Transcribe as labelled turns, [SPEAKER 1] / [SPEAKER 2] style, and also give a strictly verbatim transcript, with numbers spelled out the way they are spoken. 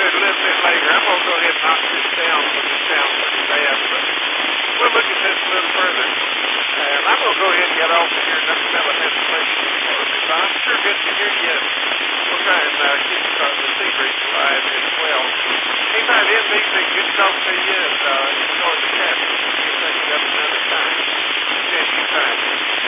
[SPEAKER 1] it a little bit later. I'm going to go ahead and knock this down because it sounds pretty bad. But we'll look at this a little further. And I'm going to go ahead and get off of here. That fella has questions for me. But I'm sure good to hear you. We'll try and uh, keep uh, the secret alive as well. Anytime in meeting, good to talk to you. And uh, enjoy the chat. We'll take it up another time. Appreciate your time.